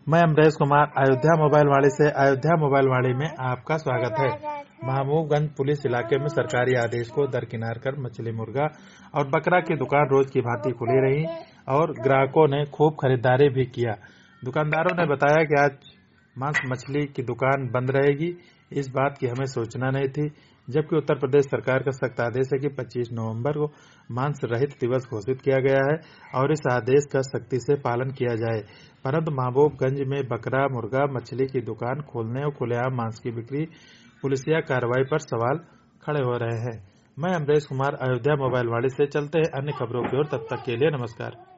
मैं अमरेश कुमार अयोध्या मोबाइल वाड़ी से अयोध्या मोबाइल वाड़ी में आपका स्वागत है। महबूबगंज पुलिस इलाके में सरकारी आदेश को दरकिनार कर मछली, मुर्गा और बकरा की दुकान रोज की भांति खुली रही और ग्राहकों ने खूब खरीदारी भी किया। दुकानदारों ने बताया कि आज मांस मछली की दुकान बंद रहेगी। इस बात की हमें सूचना नहीं थी, जबकि उत्तर प्रदेश सरकार का सख्त आदेश है कि 25 नवंबर को मांस रहित दिवस घोषित किया गया है और इस आदेश का सख्ती से पालन किया जाए। परंतु महबूबगंज में बकरा, मुर्गा, मछली की दुकान खोलने और खुलेआम मांस की बिक्री पुलिसिया कार्रवाई पर सवाल खड़े हो रहे हैं। मैं अमरेश कुमार अयोध्या मोबाइल वाड़ी से। चलते हैं अन्य खबरों की ओर, तब तक के लिए नमस्कार।